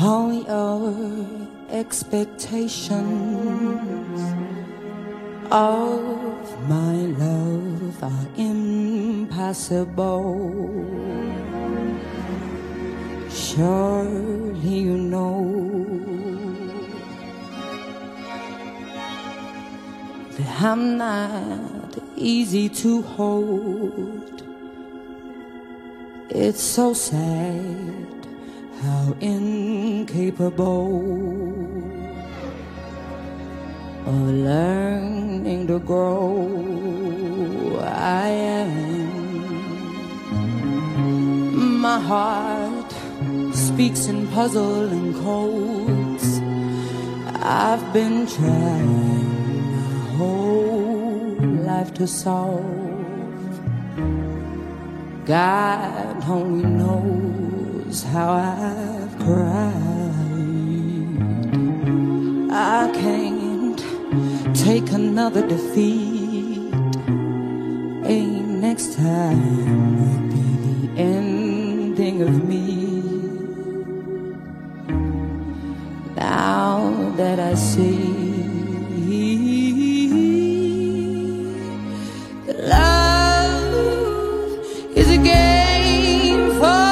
All your expectations of my love are impossible. Surely you know that I'm not easy to hold. It's so sad how incapable of learning to grow I am. My heart speaks in puzzling codes. I've been trying my whole life to solve. God only knows how I've cried. I can't take another defeat. Ain't next time would be the ending of me. Now that I see that love is a game for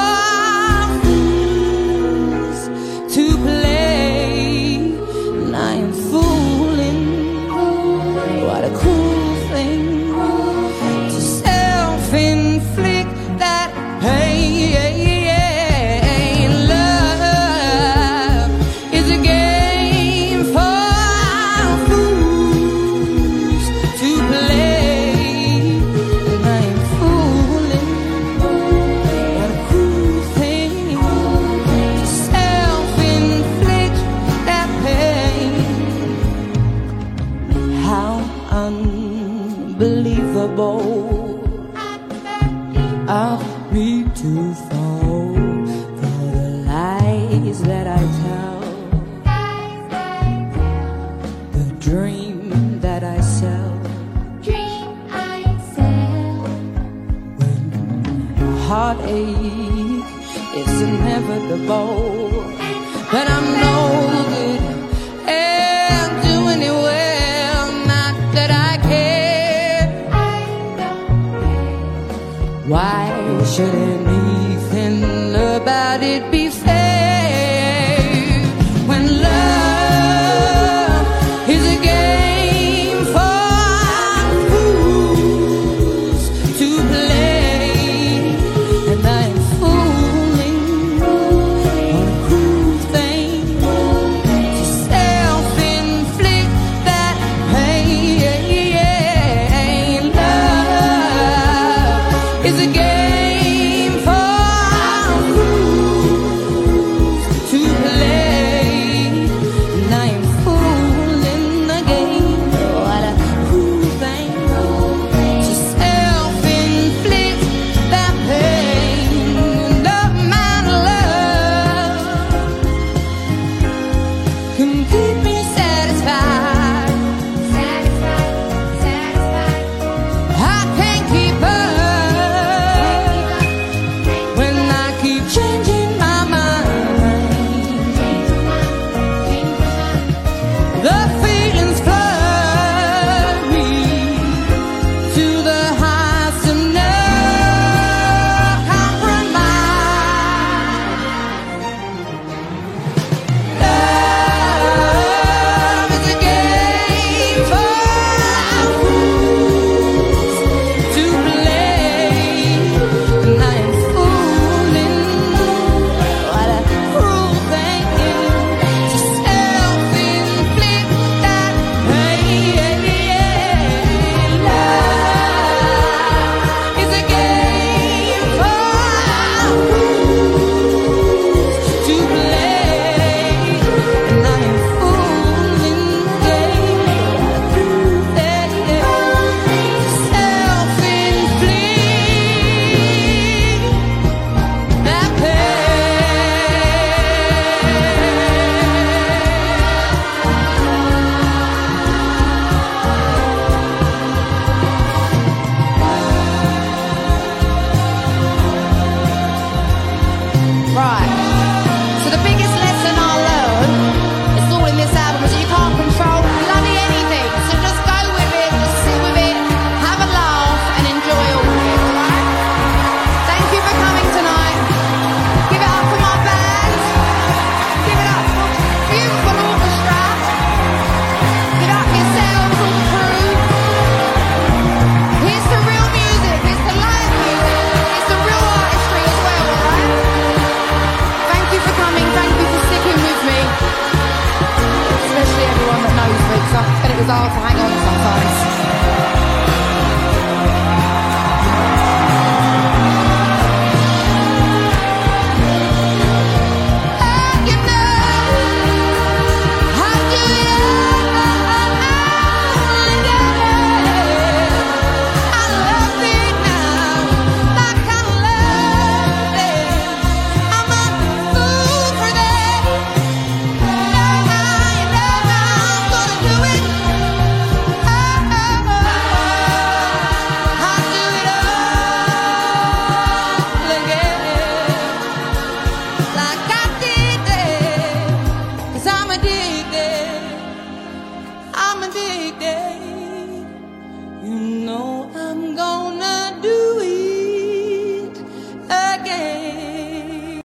fools to play, and I am fooling. What a cruel thing to self-inflict that pain. Love is a game for fools to play, and I am fooling. What a cruel thing to self-inflict that pain. How unbelievable of me to fall for the lies that I tell, the dream that I sell. When heartache is inevitable, but I'm no good at doing it well. Not that I care. Why should anything about it be